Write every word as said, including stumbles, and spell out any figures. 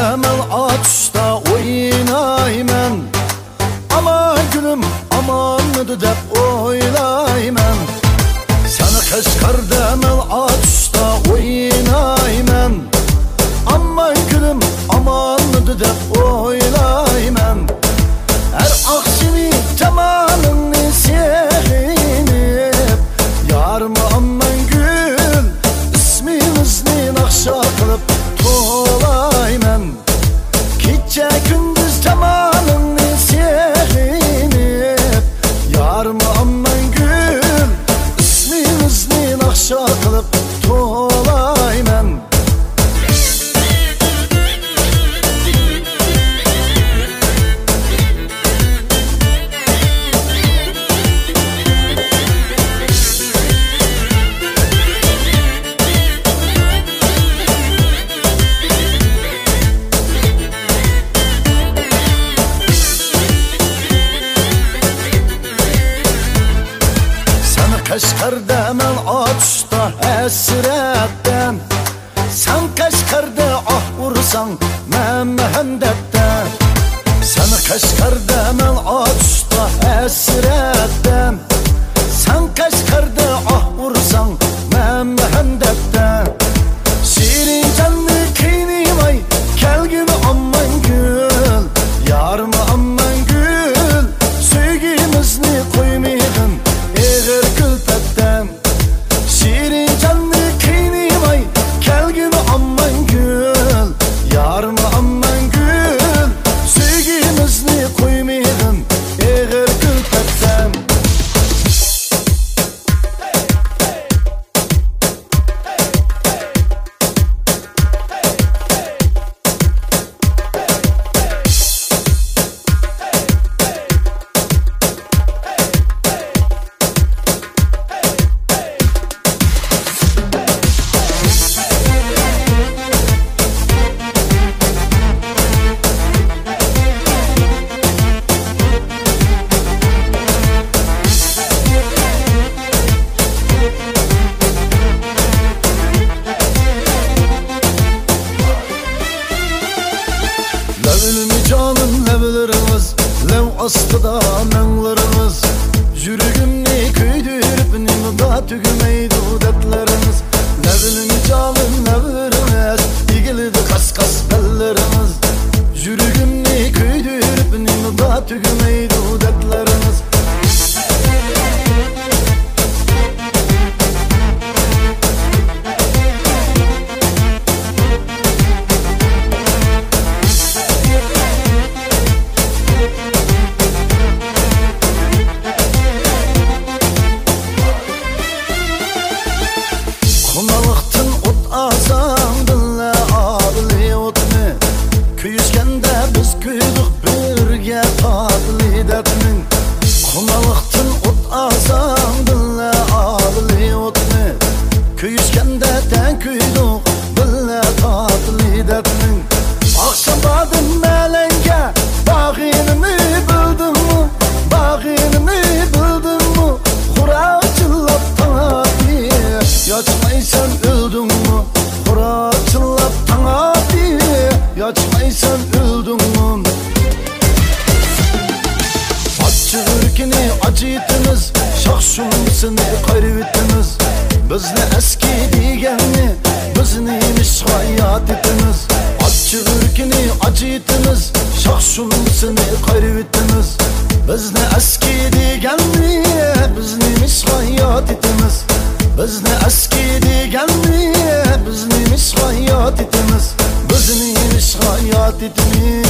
demel atışta oynayman. Aman gülüm amanıdı dep oylayman. Seni Kaşgar demel atışta oynayman. Aman gülüm amanıdı dep oylayman. Her aksini temalını sevinip yarımı aman gül ismimizni nakşa kılıp tolayman. Gece gündüz temalını sevinip yarımı aman gül ismimizni nakşa kılıp tolayman. Kaşgar demel atışta esretten. Sen Kaşgar'da ah vursan men mehendetten. Sen Kaşgar demel atışta esretten. Sen Kaşgar'da ah vursan men mehendetten. Şirin canlı kıynımay kelgin amman gül. Yarımı amman gül sevgimizni koymayın eğer külpetten. Şirin canlı kıynımay kelgin amman gül. Yarımı amman gül sevgimizni koymayın eğer külpetten. Levülümü canım levlerimiz, lev astıda menlerimiz. Jürgümni köydürüp nimda tügümeydi deplerimiz. Levülümü canım levlerimiz, igildi kas kas bellerimiz. Jürgümni köydürüp nimda tügümeydi deplerimiz. Kunalıktın ot azam dille adli otni. Kuyuşkende biz kuyduk birge tatlı depnin. Kunalıktın ot azam dille adli otni. Kuyuşkende ten kuyduk bille tatlı depnin. Akşam badın melenge bağınını bildin mi? Bağınını bildin mi? Kura çillap tanadi yaçmaysan öldün mü? Kura çillap tanadi yaçmaysan öldün mü? Acı ürkini acıttınız, şahşumsını kaybettiniz. Bizni eski digenni, bizniymiş hayat ettiniz. Acı ürkini acıttınız, şahşumsını kaybettiniz. Bizni eski digenni, bizniymiş hayat ettiniz. Bizni eski digenni, bizniymiş hayat ettiniz. Bizniymiş hayat ettiniz.